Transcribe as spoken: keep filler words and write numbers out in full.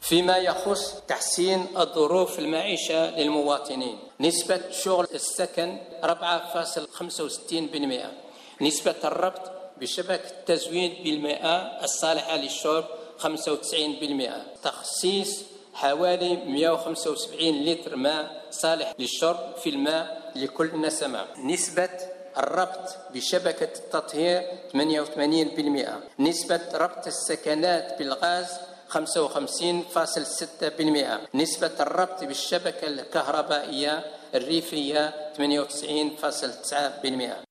فيما يخص تحسين الظروف المعيشة للمواطنين، نسبة شغل السكن أربعة فاصلة خمسة وستين بالمئة، نسبة الربط بشبكة التزويد بالمياه الصالحة للشرب خمسة وتسعين بالمئة، تخصيص حوالي مئة وخمسة وسبعين لتر ماء صالح للشرب في الماء لكل نسمة، نسبة الربط بشبكة التطهير ثمانية وثمانين بالمئة، نسبة ربط السكنات بالغاز خمسة وخمسين فاصلة ستة بالمئة، نسبة الربط بالشبكة الكهربائية الريفية ثمانية وتسعين فاصلة تسعة بالمئة.